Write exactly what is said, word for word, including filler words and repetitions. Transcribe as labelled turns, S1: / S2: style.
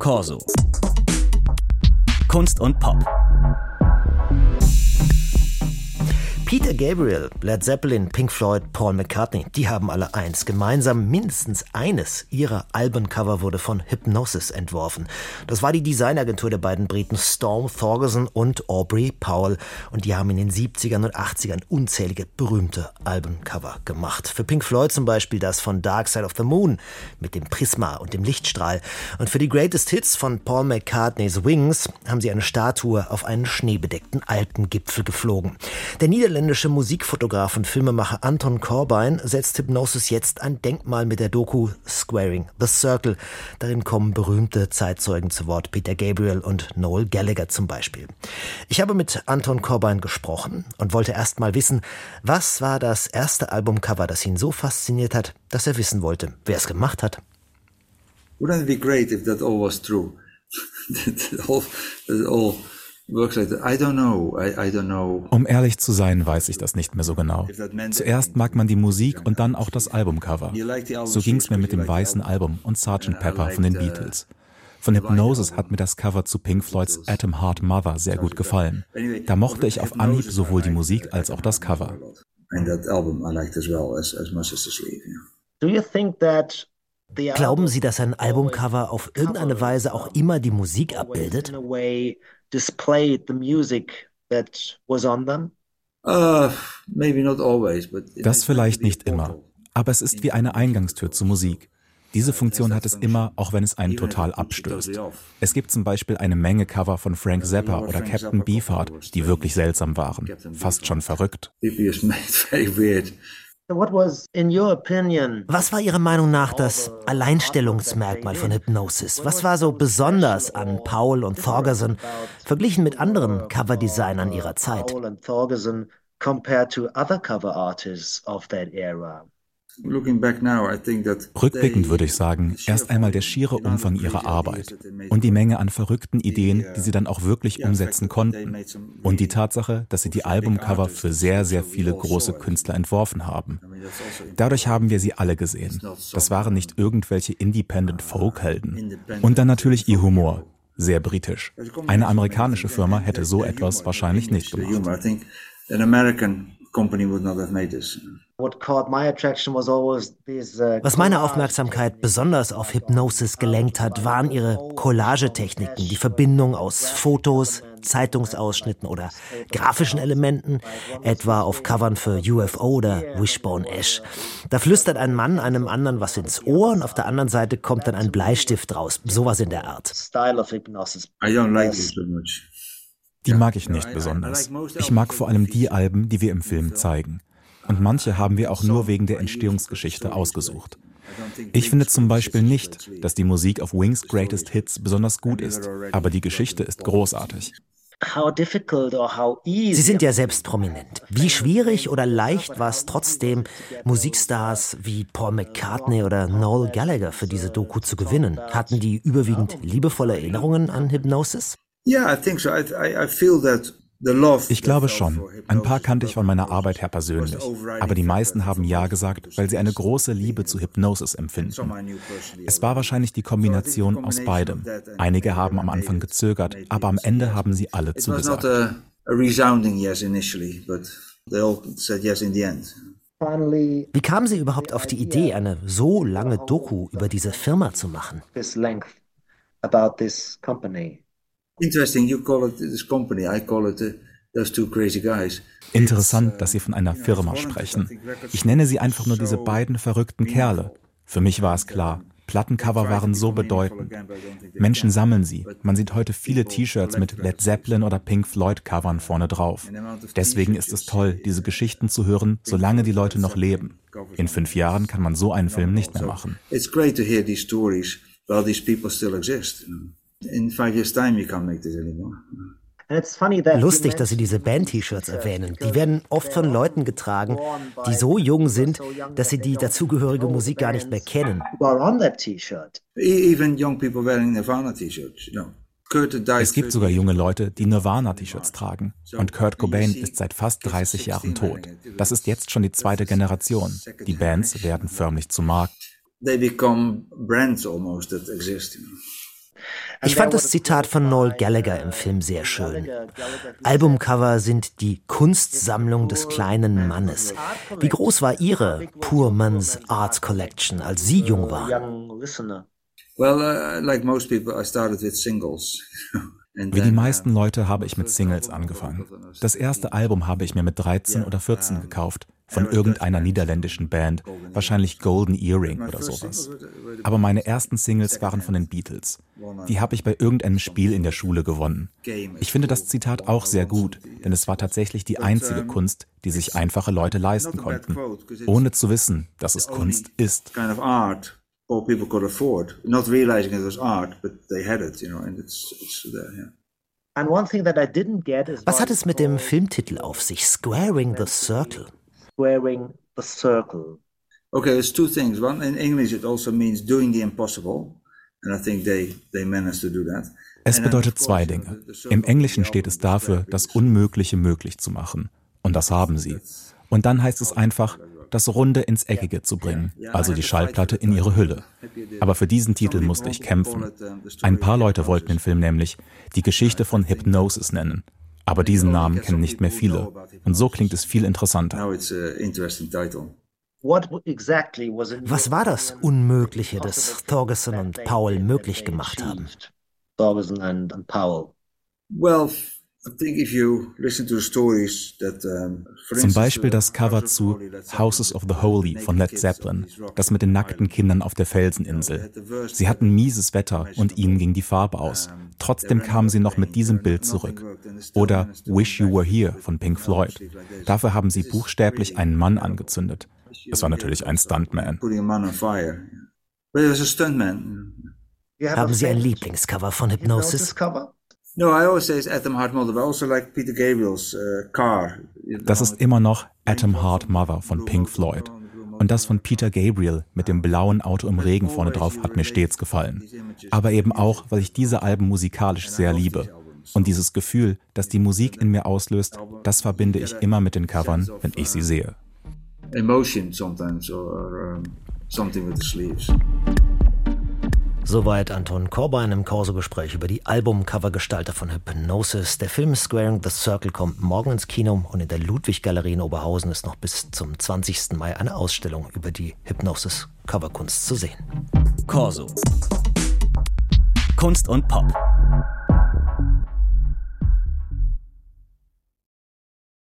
S1: Corso. Kunst und Pop.
S2: Peter Gabriel, Led Zeppelin, Pink Floyd, Paul McCartney, die haben alle eins gemeinsam. Mindestens eines ihrer Albencover wurde von Hipgnosis entworfen. Das war die Designagentur der beiden Briten Storm Thorgerson und Aubrey Powell. Und die haben in den siebzigern und achtzigern unzählige berühmte Albencover gemacht. Für Pink Floyd zum Beispiel das von Dark Side of the Moon mit dem Prisma und dem Lichtstrahl. Und für die Greatest Hits von Paul McCartneys Wings haben sie eine Statue auf einen schneebedeckten Alpengipfel geflogen. Der Niederländer Der Musikfotograf und Filmemacher Anton Corbijn setzt Hipgnosis jetzt ein Denkmal mit der Doku Squaring the Circle. Darin kommen berühmte Zeitzeugen zu Wort, Peter Gabriel und Noel Gallagher zum Beispiel. Ich habe mit Anton Corbijn gesprochen und wollte erst mal wissen, was war das erste Albumcover, das ihn so fasziniert hat, dass er wissen wollte, wer es gemacht hat.
S3: Wouldn't it be great if that all was true? that all, that all I don't know. I, I don't know.
S4: Um ehrlich zu sein, weiß ich das nicht mehr so genau. Zuerst mag man die Musik und dann auch das Albumcover. So ging's mir mit dem weißen Album und Sergeant Pepper von den Beatles. Von Hipgnosis hat mir das Cover zu Pink Floyds Atom Heart Mother sehr gut gefallen. Da mochte ich auf Anhieb sowohl die Musik als auch das Cover.
S2: Do you think that Glauben Sie, dass ein Albumcover auf irgendeine Weise auch immer die Musik abbildet?
S3: Displayed the music that was on them? Uh, maybe not always, but
S4: das vielleicht nicht immer, aber es ist wie eine Eingangstür zur Musik. Diese Funktion hat es immer, auch wenn es einen total abstößt. Es gibt zum Beispiel eine Menge Cover von Frank Zappa oder Captain Beefheart, die wirklich seltsam waren, fast schon verrückt.
S2: Was war Ihrer Meinung nach das Alleinstellungsmerkmal von Hipgnosis? Was war so besonders an Powell und Thorgerson verglichen mit anderen Coverdesignern ihrer Zeit?
S4: Rückblickend würde ich sagen, erst einmal der schiere Umfang ihrer Arbeit und die Menge an verrückten Ideen, die sie dann auch wirklich umsetzen konnten. Und die Tatsache, dass sie die Albumcover für sehr, sehr viele große Künstler entworfen haben. Dadurch haben wir sie alle gesehen. Das waren nicht irgendwelche Independent-Folk-Helden. Und dann natürlich ihr Humor. Sehr britisch. Eine amerikanische Firma hätte so etwas wahrscheinlich nicht gemacht.
S2: Was meine Aufmerksamkeit besonders auf Hipgnosis gelenkt hat, waren ihre Collagetechniken, die Verbindung aus Fotos, Zeitungsausschnitten oder grafischen Elementen, etwa auf Covern für U F O oder Wishbone Ash. Da flüstert ein Mann einem anderen was ins Ohr und auf der anderen Seite kommt dann ein Bleistift raus, sowas in der Art.
S4: Die mag ich nicht besonders. Ich mag vor allem die Alben, die wir im Film zeigen. Und manche haben wir auch nur wegen der Entstehungsgeschichte ausgesucht. Ich finde zum Beispiel nicht, dass die Musik auf Wings' Greatest Hits besonders gut ist, aber die Geschichte ist großartig.
S2: Sie sind ja selbst prominent. Wie schwierig oder leicht war es trotzdem, Musikstars wie Paul McCartney oder Noel Gallagher für diese Doku zu gewinnen? Hatten die überwiegend liebevolle Erinnerungen an Hipgnosis?
S3: Yeah, I think so. I, I feel that the love.
S4: Ich glaube schon. Ein paar kannte ich von meiner Arbeit her persönlich. Aber die meisten haben Ja gesagt, weil sie eine große Liebe zu Hipgnosis empfinden. Es war wahrscheinlich die Kombination aus beidem. Einige haben am Anfang gezögert, aber am Ende haben sie alle zugesagt.
S2: Wie kamen Sie überhaupt auf die Idee, eine so lange Doku über diese Firma zu machen?
S3: Interesting, you call it this company, I call it uh, those two crazy guys.
S4: Interessant, dass Sie von einer Firma sprechen. Ich nenne sie einfach nur diese beiden verrückten Kerle. Für mich war es klar, Plattencover waren so bedeutend. Menschen sammeln sie. Man sieht heute viele T-Shirts mit Led Zeppelin oder Pink Floyd Covern vorne drauf. Deswegen ist es toll, diese Geschichten zu hören, solange die Leute noch leben. In fünf Jahren kann man so einen Film nicht mehr machen.
S3: It's great to hear these stories while these people still exist. In five years' time, you can't make this anymore.
S2: Lustig, dass Sie diese Band-T-Shirts erwähnen. Die werden oft von Leuten getragen, die so jung sind, dass sie die dazugehörige Musik gar nicht mehr kennen.
S3: Even young people wearing Nirvana T-shirts, you know.
S4: Es gibt sogar junge Leute, die Nirvana-T-Shirts tragen. Und Kurt Cobain ist seit fast dreißig Jahren tot. Das ist jetzt schon die zweite Generation. Die Bands werden förmlich zu Marken.
S3: They become brands almost that exist, you know.
S2: Ich fand das Zitat von Noel Gallagher im Film sehr schön. Albumcover sind die Kunstsammlung des kleinen Mannes. Wie groß war Ihre Poor Man's Art Collection, als Sie jung waren?
S3: Well, uh, like most people, I started with singles.
S4: Wie die meisten Leute habe ich mit Singles angefangen. Das erste Album habe ich mir mit dreizehn oder vierzehn gekauft, von irgendeiner niederländischen Band, wahrscheinlich Golden Earring oder sowas. Aber meine ersten Singles waren von den Beatles. Die habe ich bei irgendeinem Spiel in der Schule gewonnen. Ich finde das Zitat auch sehr gut, denn es war tatsächlich die einzige Kunst, die sich einfache Leute leisten konnten, ohne zu wissen, dass es Kunst ist.
S3: All people could afford, not realizing it was art, but they had it, you know, and it's, it's there, yeah.
S2: Was hat es mit dem Filmtitel auf sich? Squaring the Circle.
S1: Squaring the Circle.
S3: Okay, there's two things. One, in English it also means doing the impossible, and I think they they managed to do that.
S4: Es bedeutet zwei Dinge. Im Englischen steht es dafür, das Unmögliche möglich zu machen. Und das haben sie. Und dann heißt es einfach, das Runde ins Eckige zu bringen, also die Schallplatte in ihre Hülle. Aber für diesen Titel musste ich kämpfen. Ein paar Leute wollten den Film nämlich die Geschichte von Hipgnosis nennen. Aber diesen Namen kennen nicht mehr viele. Und so klingt es viel interessanter.
S2: Was war das Unmögliche, das Thorgerson und Powell möglich gemacht haben?
S1: Thorgerson and Powell.
S3: Well,
S4: Zum Beispiel das Cover zu Houses of the Holy von Led Zeppelin, das mit den nackten Kindern auf der Felseninsel. Sie hatten mieses Wetter und ihnen ging die Farbe aus. Trotzdem kamen sie noch mit diesem Bild zurück. Oder Wish You Were Here von Pink Floyd. Dafür haben sie buchstäblich einen Mann angezündet. Es war natürlich ein Stuntman.
S2: Haben Sie ein Lieblingscover von Hipgnosis?
S3: No, I always say it's Atom Heart Mother, but also like Peter Gabriel's uh, Car.
S4: Das ist immer noch Atom Heart Mother von Pink Floyd. Und das von Peter Gabriel mit dem blauen Auto im Regen vorne drauf hat mir stets gefallen. Aber eben auch, weil ich diese Alben musikalisch sehr liebe. Und dieses Gefühl, das die Musik in mir auslöst, das verbinde ich immer mit den Covern, wenn ich sie sehe.
S3: Emotion sometimes or um, something with the sleeves.
S2: Soweit Anton Corbijn im Corso-Gespräch über die Albumcovergestalter von Hipgnosis. Der Film Squaring the Circle kommt morgen ins Kino und in der Ludwig-Galerie in Oberhausen ist noch bis zum zwanzigsten Mai eine Ausstellung über die Hipgnosis-Coverkunst zu sehen.
S5: Corso. Kunst und Pop.